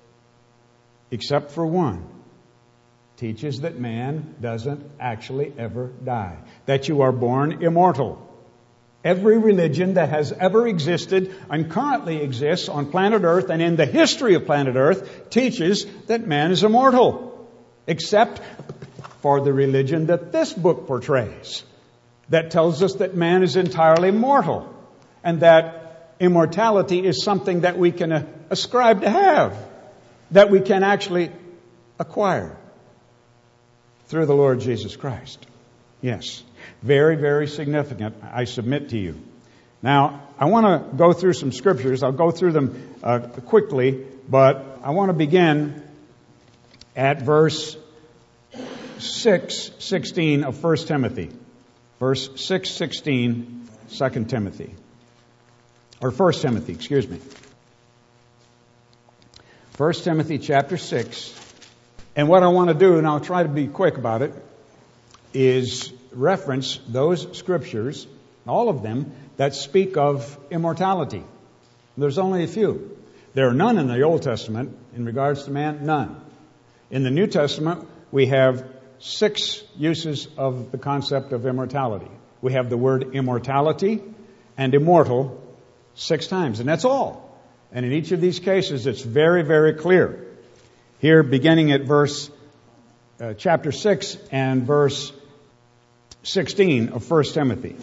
except for one, teaches that man doesn't actually ever die. That you are born immortal. Every religion that has ever existed and currently exists on planet Earth and in the history of planet Earth teaches that man is immortal. Except for the religion that this book portrays. That tells us that man is entirely mortal. And that immortality is something that we can uh, ascribe to have. That we can actually acquire. Through the Lord Jesus Christ. Yes. Very, very significant, I submit to you. Now, I want to go through some scriptures. I'll go through them uh, quickly, but I want to begin at verse six sixteen of First Timothy. Verse six sixteen, Second Timothy. Or First Timothy, excuse me. First Timothy chapter six. And what I want to do, and I'll try to be quick about it, is reference those scriptures, all of them, that speak of immortality. There's only a few. There are none in the Old Testament in regards to man, none. In the New Testament, we have six uses of the concept of immortality. We have the word immortality and immortal six times, and that's all. And in each of these cases, it's very, very clear. Here, beginning at verse, uh, chapter six and verse sixteen of First Timothy.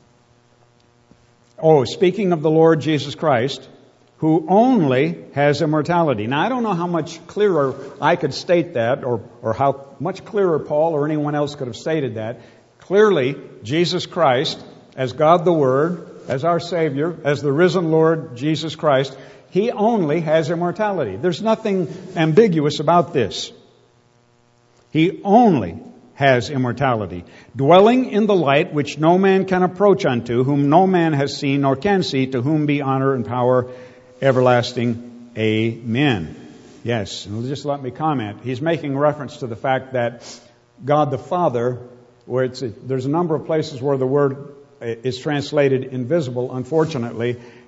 Oh, speaking of the Lord Jesus Christ, who only has immortality. Now, I don't know how much clearer I could state that, or, or how much clearer Paul or anyone else could have stated that. Clearly, Jesus Christ, as God the Word, as our Savior, as the risen Lord Jesus Christ, He only has immortality. There's nothing ambiguous about this. He only has immortality, dwelling in the light which no man can approach unto, whom no man has seen nor can see, to whom be honor and power everlasting. Amen. Yes, and just let me comment. He's making reference to the fact that God the Father, where it's a, there's a number of places where the word is translated invisible, unfortunately,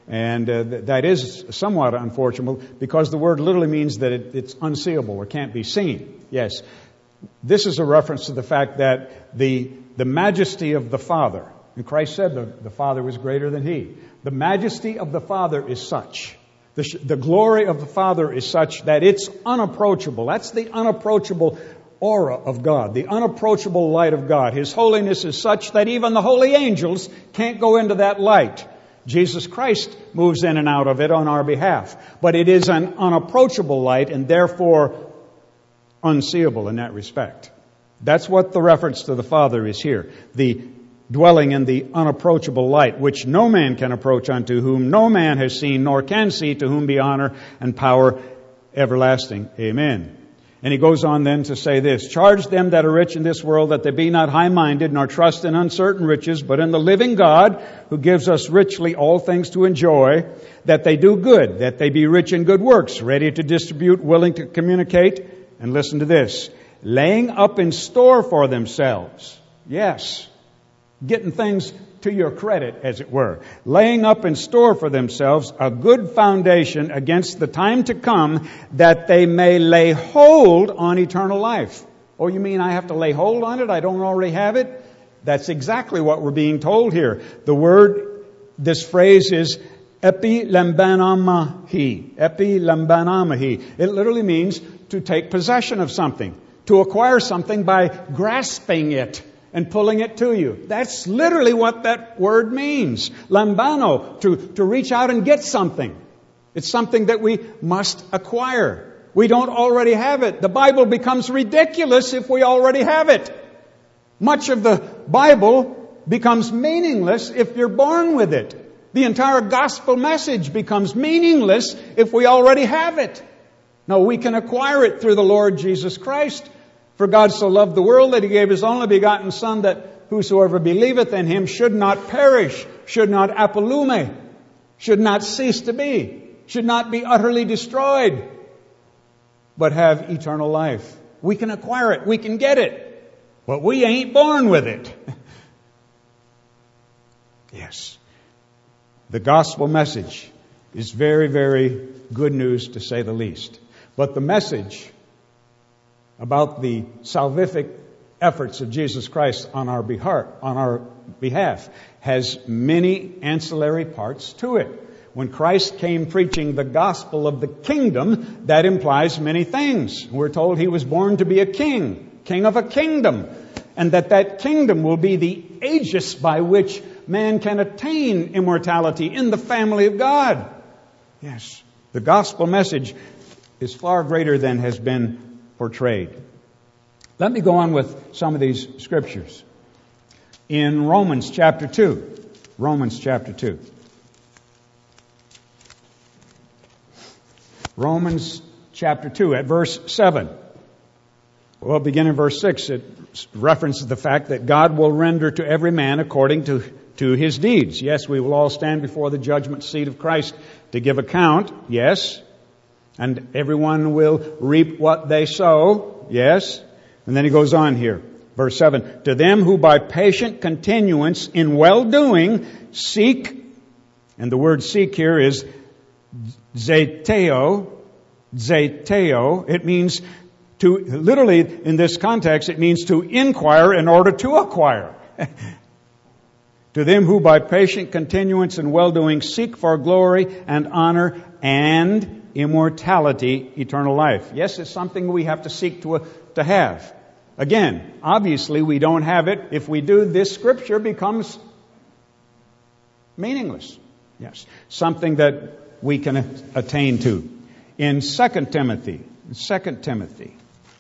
And uh, th- that is somewhat unfortunate because the word literally means that it, it's unseeable or can't be seen. Yes. This is a reference to the fact that the, the majesty of the Father, and Christ said the, the Father was greater than He. The majesty of the Father is such, the, sh- the glory of the Father is such that it's unapproachable. That's the unapproachable aura of God, the unapproachable light of God. His holiness is such that even the holy angels can't go into that light. Jesus Christ moves in and out of it on our behalf. But it is an unapproachable light and therefore unseeable in that respect. That's what the reference to the Father is here. The dwelling in the unapproachable light, which no man can approach unto, whom no man has seen nor can see, to whom be honor and power everlasting. Amen. And he goes on then to say this, charge them that are rich in this world that they be not high-minded, nor trust in uncertain riches, but in the living God, who gives us richly all things to enjoy, that they do good, that they be rich in good works, ready to distribute, willing to communicate. And listen to this, laying up in store for themselves. Yes, getting things to your credit, as it were. Laying up in store for themselves a good foundation against the time to come, that they may lay hold on eternal life. Oh, you mean I have to lay hold on it? I don't already have it? That's exactly what we're being told here. The word, this phrase is epilambanamahi. Epilambanamahi. It literally means to take possession of something, to acquire something by grasping it and pulling it to you. That's literally what that word means. Lambano, to, to reach out and get something. It's something that we must acquire. We don't already have it. The Bible becomes ridiculous if we already have it. Much of the Bible becomes meaningless if you're born with it. The entire gospel message becomes meaningless if we already have it. No, we can acquire it through the Lord Jesus Christ. For God so loved the world that He gave His only begotten Son, that whosoever believeth in Him should not perish, should not apolume, should not cease to be, should not be utterly destroyed, but have eternal life. We can acquire it, we can get it, but we ain't born with it. Yes. The gospel message is very, very good news, to say the least. But the message about the salvific efforts of Jesus Christ on our behalf, on our behalf has many ancillary parts to it. When Christ came preaching the gospel of the kingdom, that implies many things. We're told He was born to be a king, king of a kingdom, and that that kingdom will be the aegis by which man can attain immortality in the family of God. Yes, the gospel message is far greater than has been portrayed. Let me go on with some of these scriptures. In Romans chapter two, Romans chapter two. Romans chapter two at verse seven. Well, begin in verse six. It references the fact that God will render to every man according to, to his deeds. Yes, we will all stand before the judgment seat of Christ to give account. Yes. And everyone will reap what they sow. Yes. And then he goes on here. Verse seven. To them who by patient continuance in well-doing seek, and the word seek here is zeteo, zeteo. It means to, literally in this context, it means to inquire in order to acquire. To them who by patient continuance in well-doing seek for glory and honor and immortality, eternal life. Yes, it's something we have to seek to, uh, to have. Again, obviously we don't have it. If we do, this scripture becomes meaningless. Yes, something that we can attain to. In Second Timothy, Second Timothy,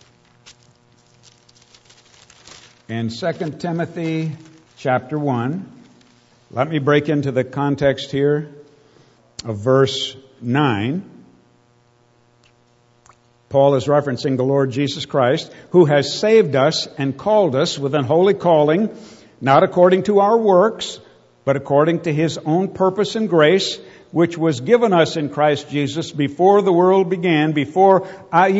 in Second Timothy chapter one, let me break into the context here of verse nine. Paul is referencing the Lord Jesus Christ, who has saved us and called us with an holy calling, not according to our works, but according to His own purpose and grace, which was given us in Christ Jesus before the world began, before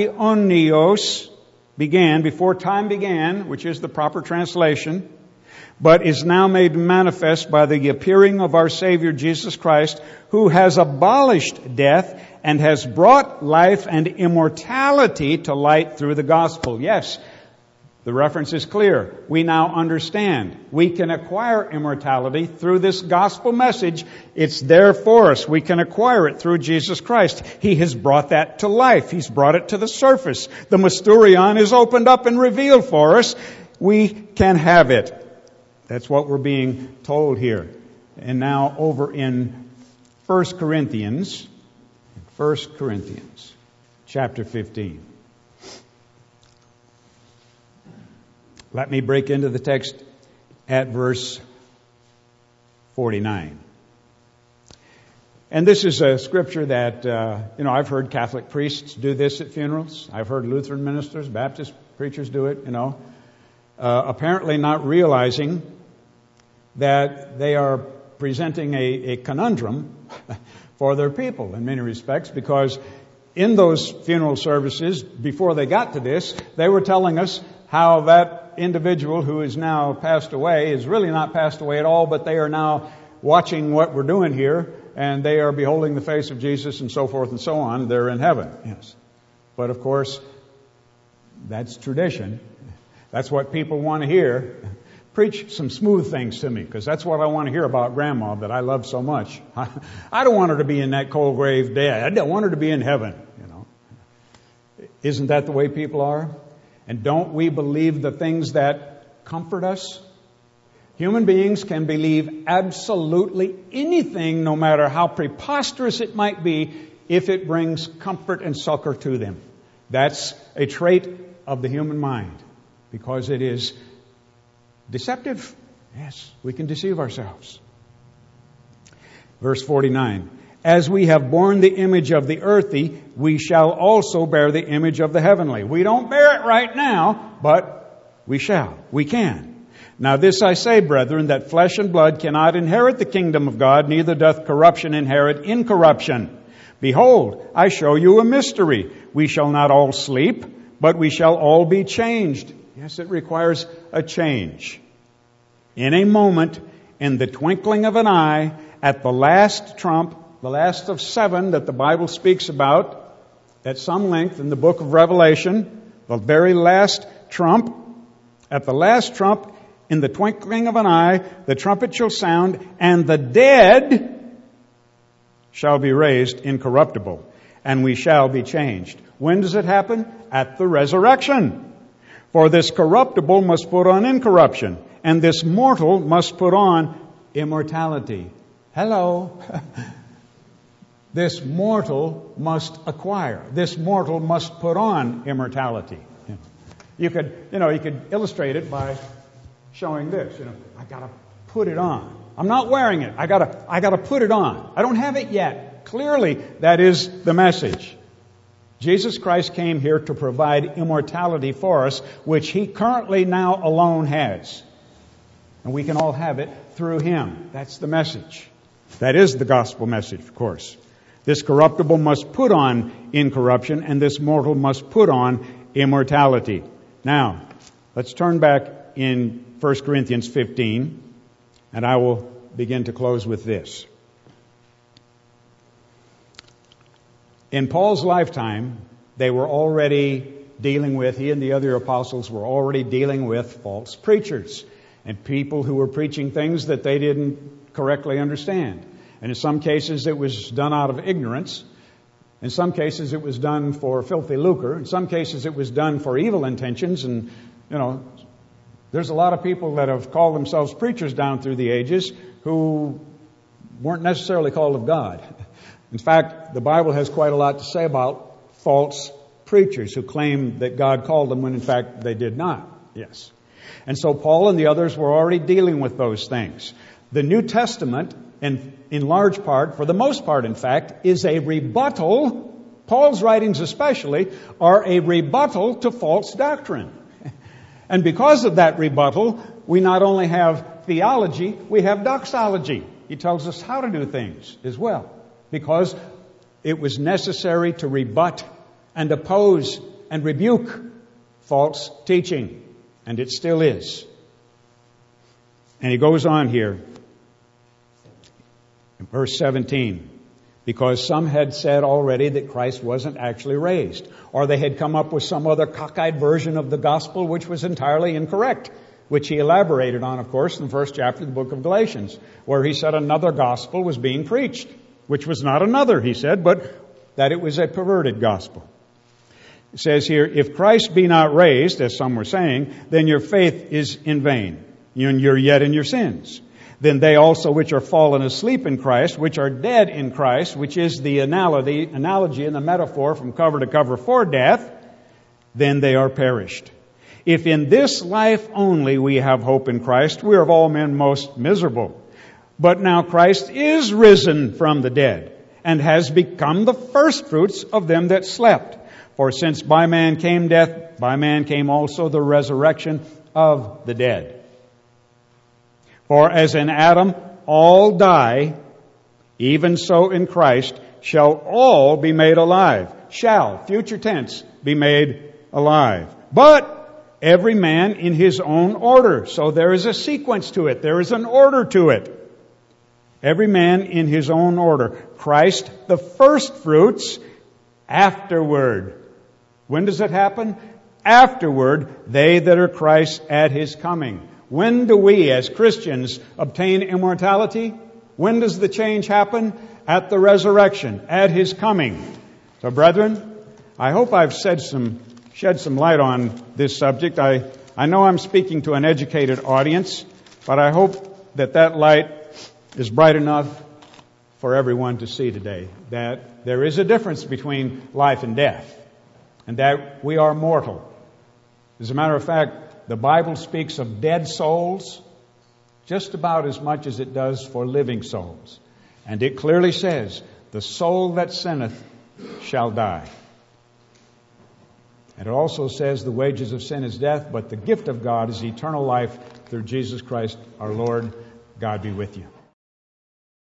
aionios began, before time began, which is the proper translation, but is now made manifest by the appearing of our Savior Jesus Christ, who has abolished death and has brought life and immortality to light through the gospel. Yes, the reference is clear. We now understand. We can acquire immortality through this gospel message. It's there for us. We can acquire it through Jesus Christ. He has brought that to life. He's brought it to the surface. The mysterion is opened up and revealed for us. We can have it. That's what we're being told here. And now over in First Corinthians, First Corinthians, chapter fifteen. Let me break into the text at verse forty-nine. And this is a scripture that, uh, you know, I've heard Catholic priests do this at funerals. I've heard Lutheran ministers, Baptist preachers do it, you know. Uh, apparently not realizing that they are presenting a, a conundrum for their people in many respects, because in those funeral services, before they got to this, they were telling us how that individual who is now passed away is really not passed away at all, but they are now watching what we're doing here, and they are beholding the face of Jesus and so forth and so on. They're in heaven. Yes. But of course, that's tradition. That's what people want to hear. Preach some smooth things to me, because that's what I want to hear about Grandma that I love so much. I don't want her to be in that cold grave dead. I want her to be in heaven, you know. Isn't that the way people are? And don't we believe the things that comfort us? Human beings can believe absolutely anything, no matter how preposterous it might be, if it brings comfort and succor to them. That's a trait of the human mind, because it is deceptive. Yes, we can deceive ourselves. Verse forty-nine. As we have borne the image of the earthy, we shall also bear the image of the heavenly. We don't bear it right now, but we shall. We can. Now this I say, brethren, that flesh and blood cannot inherit the kingdom of God, neither doth corruption inherit incorruption. Behold, I show you a mystery. We shall not all sleep, but we shall all be changed. Yes, it requires a change. In a moment, in the twinkling of an eye, at the last trump, the last of seven that the Bible speaks about at some length in the book of Revelation, the very last trump, at the last trump, in the twinkling of an eye, the trumpet shall sound, and the dead shall be raised incorruptible, and we shall be changed. When does it happen? At the resurrection. For this corruptible must put on incorruption, and this mortal must put on immortality. Hello. This mortal must acquire. This mortal must put on immortality. You could, you know, you could illustrate it by showing this. You know, I gotta put it on. I'm not wearing it. I gotta, I gotta put it on. I don't have it yet. Clearly, that is the message. Jesus Christ came here to provide immortality for us, which He currently now alone has. And we can all have it through Him. That's the message. That is the gospel message, of course. This corruptible must put on incorruption, and this mortal must put on immortality. Now, let's turn back in First Corinthians fifteen, and I will begin to close with this. In Paul's lifetime, they were already dealing with, he and the other apostles were already dealing with false preachers and people who were preaching things that they didn't correctly understand. And in some cases, it was done out of ignorance. In some cases, it was done for filthy lucre. In some cases, it was done for evil intentions. And, you know, there's a lot of people that have called themselves preachers down through the ages who weren't necessarily called of God. In fact, the Bible has quite a lot to say about false preachers who claim that God called them when in fact they did not. Yes. And so Paul and the others were already dealing with those things. The New Testament, and in large part, for the most part in fact, is a rebuttal. Paul's writings especially are a rebuttal to false doctrine. And because of that rebuttal, we not only have theology, we have doxology. He tells us how to do things as well, because it was necessary to rebut and oppose and rebuke false teaching, and it still is. And he goes on here in verse seventeen. Because some had said already that Christ wasn't actually raised. Or they had come up with some other cockeyed version of the gospel which was entirely incorrect. Which he elaborated on, of course, in the first chapter of the book of Galatians. Where he said another gospel was being preached. Which was not another, he said, but that it was a perverted gospel. It says here, if Christ be not raised, as some were saying, then your faith is in vain. And you're yet in your sins. Then they also which are fallen asleep in Christ, which are dead in Christ, which is the analogy, analogy and the metaphor from cover to cover for death, then they are perished. If in this life only we have hope in Christ, we are of all men most miserable. But now Christ is risen from the dead, and has become the firstfruits of them that slept. For since by man came death, by man came also the resurrection of the dead. For as in Adam all die, even so in Christ shall all be made alive. Shall, future tense, be made alive. But every man in his own order. So there is a sequence to it. There is an order to it. Every man in his own order. Christ the firstfruits, afterward. When does it happen? Afterward, they that are Christ at his coming. When do we, as Christians, obtain immortality? When does the change happen? At the resurrection, at his coming. So, brethren, I hope I've said some, shed some light on this subject. I, I know I'm speaking to an educated audience, but I hope that that light is bright enough for everyone to see today. That there is a difference between life and death, and that we are mortal. As a matter of fact, the Bible speaks of dead souls just about as much as it does for living souls. And it clearly says, the soul that sinneth shall die. And it also says the wages of sin is death, but the gift of God is eternal life through Jesus Christ our Lord. God be with you.